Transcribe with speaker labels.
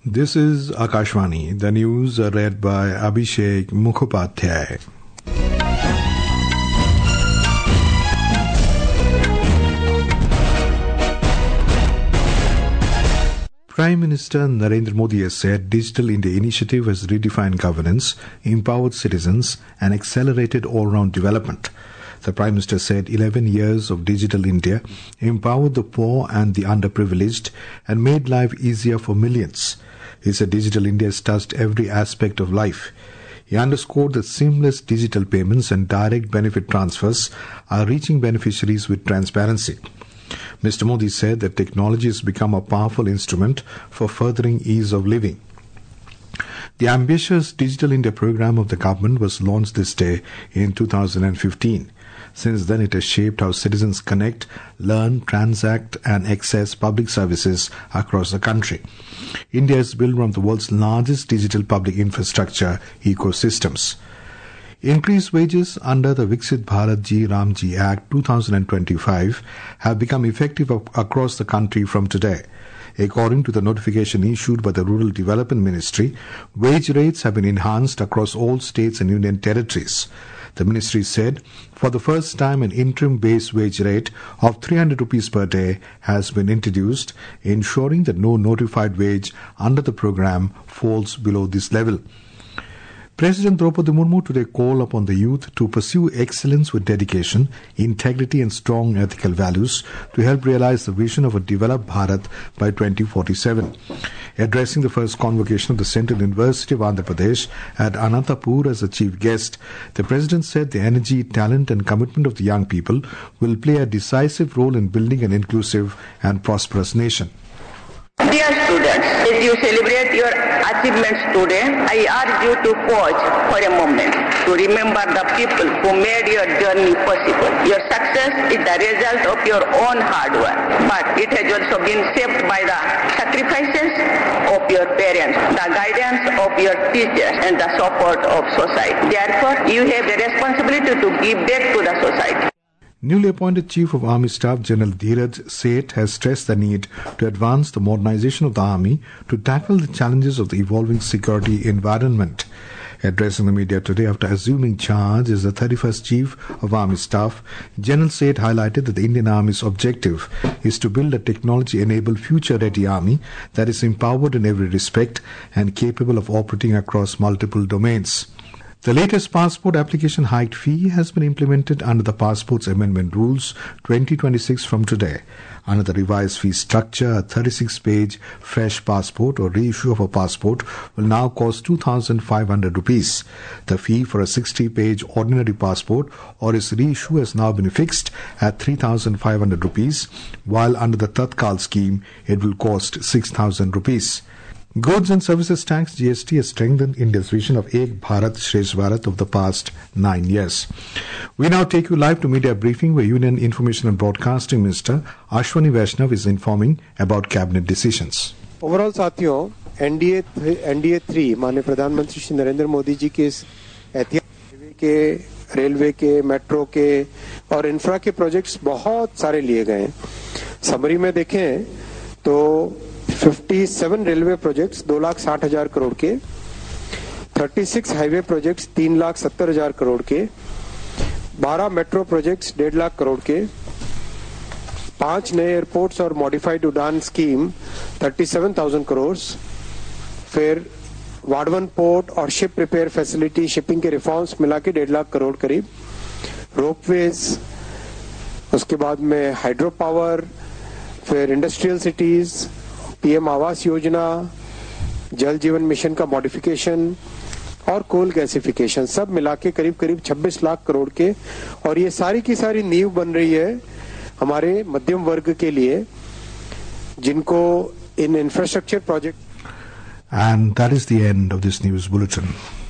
Speaker 1: This is Akashvani. The news are read by Abhishek Mukhopadhyay. Prime Minister Narendra Modi has said Digital India initiative has redefined governance, empowered citizens and accelerated all-round development. The Prime Minister said 11 years of Digital India empowered the poor and the underprivileged and made life easier for millions. He said Digital India has touched every aspect of life. He underscored that seamless digital payments and direct benefit transfers are reaching beneficiaries with transparency. Mr. Modi said that technology has become a powerful instrument for furthering ease of living. The ambitious Digital India program of the government was launched this day in 2015. Since then, it has shaped how citizens connect, learn, transact and access public services across the country. India is built one of the world's largest digital public infrastructure ecosystems. Increased wages under the Viksit Bharat Ji Ramji Act 2025 have become effective across the country from today. According to the notification issued by the Rural Development Ministry, wage rates have been enhanced across all states and union territories. The ministry said, for the first time an interim base wage rate of 300 rupees per day has been introduced, ensuring that no notified wage under the program falls below this level. President Draupadi Murmu today called upon the youth to pursue excellence with dedication, integrity and strong ethical values to help realize the vision of a developed Bharat by 2047. Addressing the first convocation of the Central University of Andhra Pradesh at Anantapur as a chief guest, the President said the energy, talent and commitment of the young people will play a decisive role in building an inclusive and prosperous nation.
Speaker 2: Dear students, as you celebrate your achievements today, I urge you to pause for a moment to remember the people who made your journey possible. Your success is the result of your own hard work, but it has also been shaped by the sacrifices of your parents, the guidance of your teachers and the support of society. Therefore, you have a responsibility to give back to the society.
Speaker 1: Newly appointed Chief of Army Staff General Dheeraj Seth has stressed the need to advance the modernization of the Army to tackle the challenges of the evolving security environment. Addressing the media today after assuming charge as the 31st Chief of Army Staff, General Seth highlighted that the Indian Army's objective is to build a technology-enabled future-ready army that is empowered in every respect and capable of operating across multiple domains. The latest passport application hiked fee has been implemented under the Passports Amendment Rules 2026 from today. Under the revised fee structure, a 36-page fresh passport or reissue of a passport will now cost 2,500 rupees. The fee for a 60-page ordinary passport or its reissue has now been fixed at 3,500 rupees, while under the Tatkal scheme it will cost 6,000 rupees. Goods and Services Tax GST has strengthened India's vision of Ek Bharat Shresth Bharat of the past 9 years. We now take you live to media briefing where Union Information and Broadcasting Minister Ashwani Vaishnav is informing about cabinet decisions.
Speaker 3: Overall साथियों, NDA 3 माननीय प्रधानमंत्री श्री नरेंद्र मोदी जी के ऐतिहासिक के railway के metro के और infra के प्रोजेक्ट्स बहुत सारे लिए गए हैं. समरी में देखें तो 57 रेलवे प्रोजेक्ट्स 2,60,000 करोड़ के, 36 हाईवे प्रोजेक्ट्स 3,70,000 करोड़ के, 12 मेट्रो प्रोजेक्ट्स 1.5 लाख करोड़ के, 5 नए एयरपोर्ट्स और मॉडिफाइड उड़ान स्कीम 37,000 करोड़, फिर वाडवन पोर्ट और शिप रिपेयर फैसिलिटी शिपिंग के रिफॉर्म्स मिला के 1.5 लाख करोड़ करीब, रोपवेज, उसके बाद में हाइड्रो पावर, फिर industrial cities, PM Awas Yojana, जल जीवन मिशन का मॉडिफिकेशन और कोल गैसिफिकेशन सब मिला के करीब 26 लाख करोड़ के, और ये सारी की सारी नींव बन रही है हमारे मध्यम वर्ग के लिए जिनको इन infrastructure project.
Speaker 1: And that is the end of this news bulletin.